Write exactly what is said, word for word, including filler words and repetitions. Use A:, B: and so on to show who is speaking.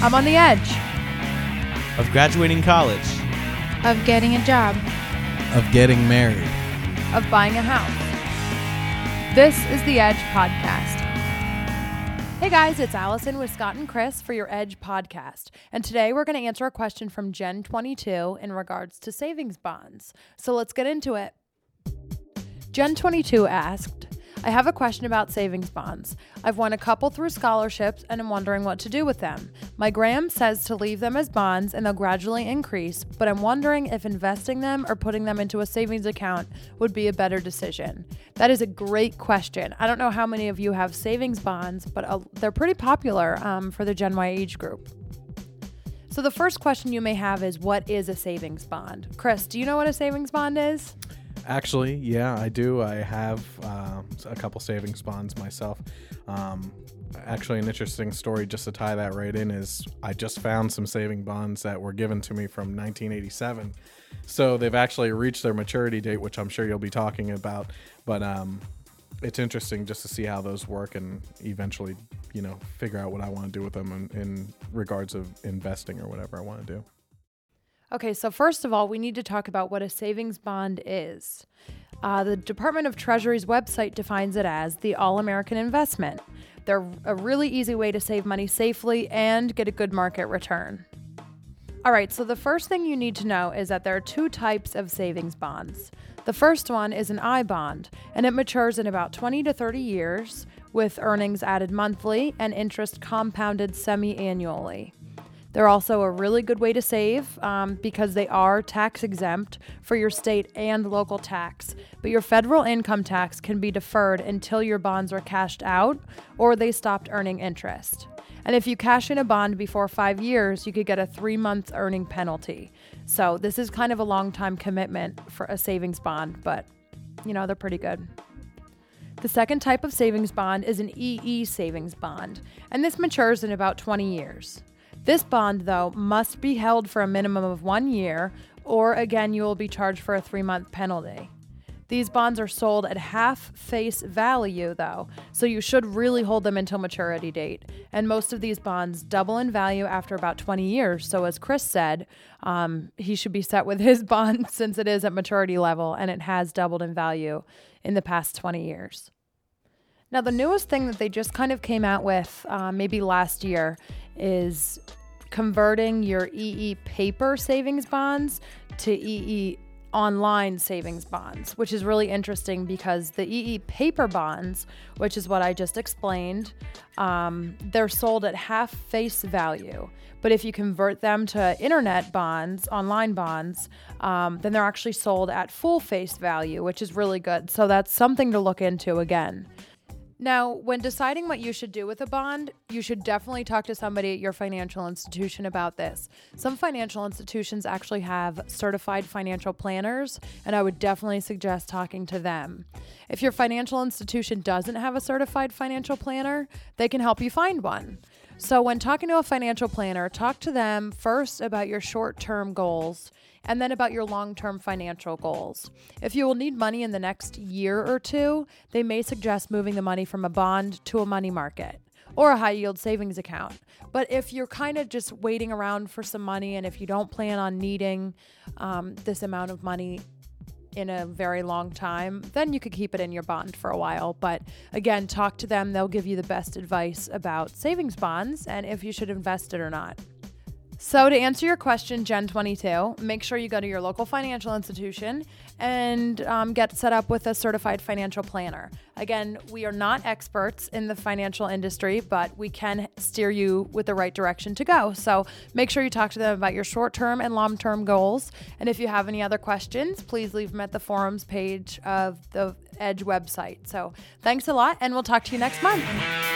A: I'm on the edge
B: of graduating college,
A: of getting a job,
C: of getting married,
A: of buying a house. This is the Edge Podcast. Hey guys, it's Allison with Scott and Chris for your Edge Podcast. And today we're going to answer a question from Gen twenty-two in regards to savings bonds. So let's get into it. Gen twenty-two asked, I have a question about savings bonds. I've won a couple through scholarships and I'm wondering what to do with them. My Graham says to leave them as bonds and they'll gradually increase, but I'm wondering if investing them or putting them into a savings account would be a better decision. That is a great question. I don't know how many of you have savings bonds, but uh, they're pretty popular um, for the Gen Y age group. So the first question you may have is, what is a savings bond? Chris, do you know what a savings bond is?
C: Actually, yeah, I do. I have uh, a couple savings bonds myself. Um, actually, an interesting story just to tie that right in is I just found some saving bonds that were given to me from nineteen eighty-seven. So they've actually reached their maturity date, which I'm sure you'll be talking about. But um, it's interesting just to see how those work and eventually, you know, figure out what I want to do with them in, in regards of investing or whatever I want to do.
A: Okay, so first of all, we need to talk about what a savings bond is. Uh, the Department of Treasury's website defines it as the all-American investment. They're a really easy way to save money safely and get a good market return. All right, so the first thing you need to know is that there are two types of savings bonds. The first one is an I bond, and it matures in about twenty to thirty years with earnings added monthly and interest compounded semi-annually. They're also a really good way to save um, because they are tax exempt for your state and local tax. But your federal income tax can be deferred until your bonds are cashed out or they stopped earning interest. And if you cash in a bond before five years, you could get a three-month earning penalty. So this is kind of a long-time commitment for a savings bond, but, you know, they're pretty good. The second type of savings bond is an E E savings bond, and this matures in about twenty years. This bond, though, must be held for a minimum of one year, or again, you will be charged for a three-month penalty. These bonds are sold at half face value, though, so you should really hold them until maturity date. And most of these bonds double in value after about twenty years. So as Chris said, um, he should be set with his bond since it is at maturity level and it has doubled in value in the past twenty years. Now, the newest thing that they just kind of came out with uh, maybe last year is converting your E E paper savings bonds to E E online savings bonds, which is really interesting because the E E paper bonds, which is what I just explained, um, they're sold at half face value. But if you convert them to internet bonds, online bonds, um, then they're actually sold at full face value, which is really good. So that's something to look into again. Now, when deciding what you should do with a bond, you should definitely talk to somebody at your financial institution about this. Some financial institutions actually have certified financial planners, and I would definitely suggest talking to them. If your financial institution doesn't have a certified financial planner, they can help you find one. So when talking to a financial planner, talk to them first about your short-term goals and then about your long-term financial goals. If you will need money in the next year or two, they may suggest moving the money from a bond to a money market or a high-yield savings account. But if you're kind of just waiting around for some money and if you don't plan on needing um, this amount of money in a very long time, then you could keep it in your bond for a while. But again, talk to them. They'll give you the best advice about savings bonds and if you should invest it or not. So to answer your question, Gen twenty-two, make sure you go to your local financial institution and um, get set up with a certified financial planner. Again, we are not experts in the financial industry, but we can steer you with the right direction to go. So make sure you talk to them about your short-term and long-term goals. And if you have any other questions, please leave them at the forums page of the Edge website. So thanks a lot, and we'll talk to you next month.